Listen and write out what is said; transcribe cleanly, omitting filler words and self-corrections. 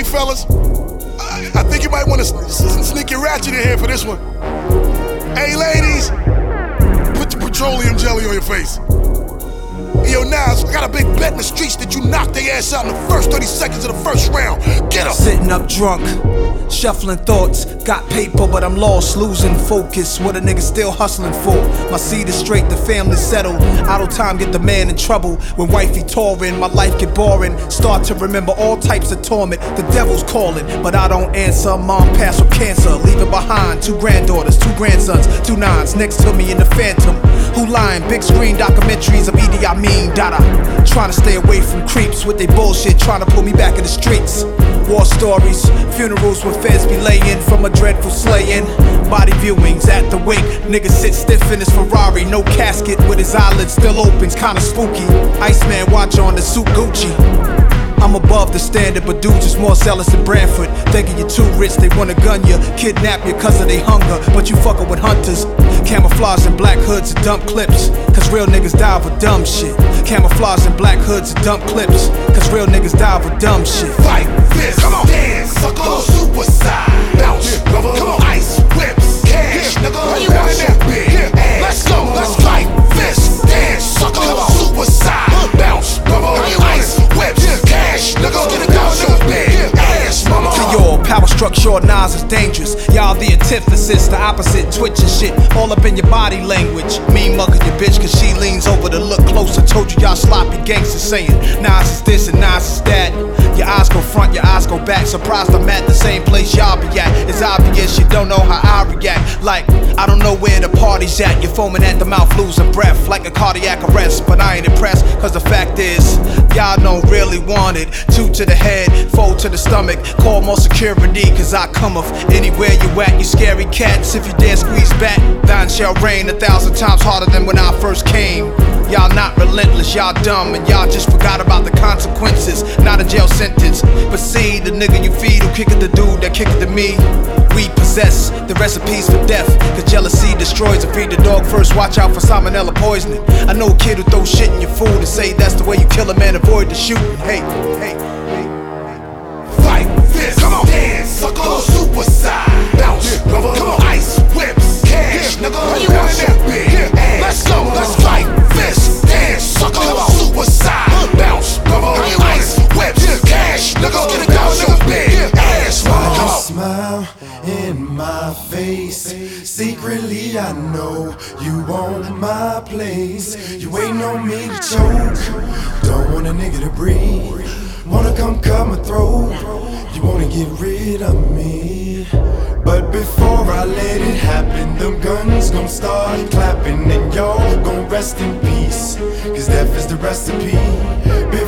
fellas. I think you might want to sneak your ratchet in here for this one. Hey, ladies, put your petroleum jelly on your face. Yo, Nas, I got a big bet in the streets that you knock their ass out in the first 30 seconds of the first round. Get up! Sitting up drunk, shuffling thoughts. Got paper, but I'm lost, losing focus. What a nigga still hustling for. My seed is straight, the family settled. Idle time get the man in trouble. When wifey touring, my life get boring. Start to remember all types of torment. The devil's calling, but I don't answer. Mom passed with cancer, leaving behind 2 granddaughters, 2 grandsons, 2 nines next to me in the phantom. Who lying? Big screen documentaries of Idi Amin. Dada, trying to stay away from creeps with they bullshit, trying to pull me back in the streets. War stories, funerals where feds be laying from a dreadful slaying. Body viewings at the wake, nigga sit stiff in his Ferrari, no casket with his eyelids still open, kinda spooky. Iceman watch on the suit Gucci. I'm above the standard, but dudes is more zealous than Branford. Thinking you're too rich, they wanna gun you, kidnap you cause of they hunger, but you fuckin' with hunters. Camouflage in black hoods and dump clips, cause real niggas die for dumb shit. Camouflage in black hoods and dump clips, cause real niggas die for dumb shit. Fight this, come on, dance, sucker, suicide, bounce, brother, come on, ice whips, cash, nigga, you want that big ass. Let's go, let's fight this, dance, sucker, come on, suicide, bounce, brother, ice whips, cash, nigga, get it down, your big ass, mama. To your power structure, Nas is dangerous. Y'all the antithesis, the opposite, twitching shit, all up in your body language. Me mugging your bitch cause she leans over to look closer. Told you y'all sloppy gangsters saying Nas is this and Nas is that. Your eyes go front, your eyes go back. Surprised I'm at the same place y'all be at. It's obvious you don't know how I react. Like, I don't know where the party's at. You're foaming at the mouth, losing breath like a cardiac arrest. But I ain't impressed, cause the fact is y'all don't really want it. 2 to the head, 4 to the stomach. Call more security, cause I come of anywhere you at. You scary cats, if you dare squeeze back, thine shall rain 1,000 times harder than when I first came. Y'all not relentless, y'all dumb, and y'all just forgot about the consequences. Not a jail sentence, but see, the nigga you feed who kick at the dude that kick it to me. We possess the recipes for death, cause jealousy destroys and feed the dog first. Watch out for salmonella poisoning. I know a kid who throws shit in your food and say that's the way you kill a man, avoid the shooting. Hey, hey, hey. Fight this, come on, dance, sucker, suicide, bounce, brother, come on, ice whips, cash, nigga, you want that big ass. Let's go, let's fight this, dance, sucker, come on, suicide, bounce, brother, ice whips, cash, nigga, get it down, your big ass, mama. Smile in my face. Secretly I know you want my place. You waiting on me to choke. Don't want a nigga to breathe. Wanna come cut my throat. You wanna get rid of me. But before I let it happen, them guns gon' start clapping, and y'all gon' rest in peace, cause death is the recipe.